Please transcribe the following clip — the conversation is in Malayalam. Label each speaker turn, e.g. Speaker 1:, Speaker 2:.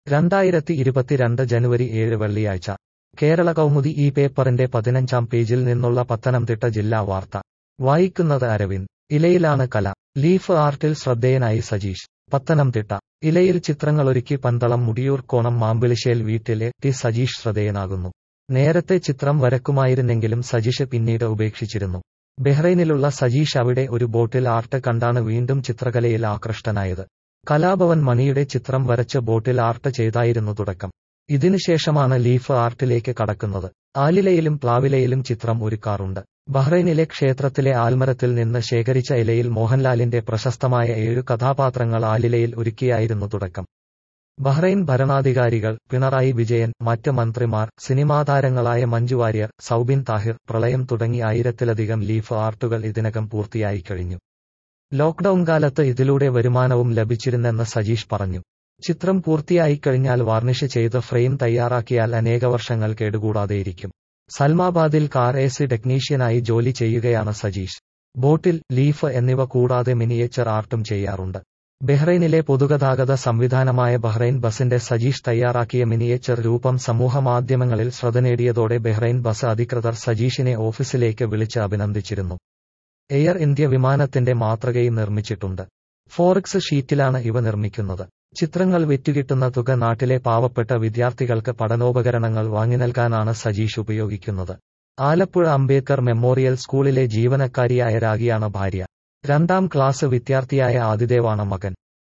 Speaker 1: 2022 ജനുവരി 7 വെള്ളിയാഴ്ച കേരള കൗമുദി ഈ പേപ്പറിന്റെ 15-ാം പേജിൽ നിന്നുള്ള പത്തനംതിട്ട ജില്ലാ വാർത്ത വായിക്കുന്നത് അരവിന്ദ്. ഇലയിലാണ് കല. ലീഫ് ആർട്ടിൽ ശ്രദ്ധേയനായി സജീഷ്. പത്തനംതിട്ട. ഇലയിൽ ചിത്രങ്ങളൊരുക്കി പന്തളം മുടിയൂർക്കോണം മാമ്പിളിശ്ശേൽ വീട്ടിലെ ടി സജീഷ് ശ്രദ്ധേയനാകുന്നു. നേരത്തെ ചിത്രം വരക്കുമായിരുന്നെങ്കിലും സജീഷ് പിന്നീട് ഉപേക്ഷിച്ചിരുന്നു. ബഹ്റൈനിലുള്ള സജീഷ് അവിടെ ഒരു ബോട്ടിൽ ആർട്ട് കണ്ടാണ് വീണ്ടും ചിത്രകലയിൽ ആകൃഷ്ടനായത്. കലാഭവൻ മണിയുടെ ചിത്രം വരച്ച് ബോട്ടിൽ ആർട്ട് ചെയ്തായിരുന്നു തുടക്കം. ഇതിനുശേഷമാണ് ലീഫ് ആർട്ടിലേക്ക് കടക്കുന്നത്. ആലിലയിലും പ്ലാവിലയിലും ചിത്രം ഒരുക്കാറുണ്ട്. ബഹ്റൈനിലെ ക്ഷേത്രത്തിലെ ആൽമരത്തിൽ നിന്ന് ശേഖരിച്ച ഇലയിൽ മോഹൻലാലിന്റെ പ്രശസ്തമായ 7 കഥാപാത്രങ്ങൾ ആലിലയിൽ ഒരുക്കിയായിരുന്നു തുടക്കം. ബഹ്റൈൻ ഭരണാധികാരികൾ, പിണറായി വിജയൻ, മറ്റ് മന്ത്രിമാർ, സിനിമാതാരങ്ങളായ മഞ്ജു വാര്യർ, സൗബിൻ താഹിർ, പ്രളയം തുടങ്ങി 1000-ലധികം ലീഫ് ആർട്ടുകൾ ഇതിനകം പൂർത്തിയായി കഴിഞ്ഞു. ലോക്ക്ഡൌൺ കാലത്ത് ഇതിലൂടെ വരുമാനവും ലഭിച്ചിരുന്നെന്ന് സജീഷ് പറഞ്ഞു. ചിത്രം പൂർത്തിയായിക്കഴിഞ്ഞാൽ വാർണിഷ് ചെയ്ത് ഫ്രെയിം തയ്യാറാക്കിയാൽ അനേകവർഷങ്ങൾ കേടുകൂടാതെയിരിക്കും. സൽമാബാദിൽ കാർ എസി ടെക്നീഷ്യനായി ജോലി ചെയ്യുകയാണ് സജീഷ്. ബോട്ടിൽ, ലീഫ് എന്നിവ കൂടാതെ മിനിയേച്ചർ ആർട്ടും ചെയ്യാറുണ്ട്. ബഹ്റൈനിലെ പൊതുഗതാഗത സംവിധാനമായ ബഹ്റൈൻ ബസിന്റെ സജീഷ് തയ്യാറാക്കിയ മിനിയേച്ചർ രൂപം സമൂഹമാധ്യമങ്ങളിൽ ശ്രദ്ധ നേടിയതോടെ ബഹ്റൈൻ ബസ് അധികൃതർ സജീഷിനെ ഓഫീസിലേക്ക് വിളിച്ച് അഭിനന്ദിച്ചിരുന്നു. എയർ ഇന്ത്യ വിമാനത്തിന്റെ മാതൃകയും നിർമ്മിച്ചിട്ടുണ്ട്. ഫോറക്സ് ഷീറ്റിലാണ് ഇവ നിർമ്മിക്കുന്നത്. ചിത്രങ്ങൾ വിറ്റുകിട്ടുന്ന തുക നാട്ടിലെ പാവപ്പെട്ട വിദ്യാർത്ഥികൾക്ക് പഠനോപകരണങ്ങൾ വാങ്ങി നൽകാനാണ് സജീഷ് ഉപയോഗിക്കുന്നത്. ആലപ്പുഴ അംബേദ്കർ മെമ്മോറിയൽ സ്കൂളിലെ ജീവനക്കാരിയായ രാഗിയാണ് ഭാര്യ. 2ാം ക്ലാസ് വിദ്യാർത്ഥിയായ ആദിദേവാണ് മകൻ.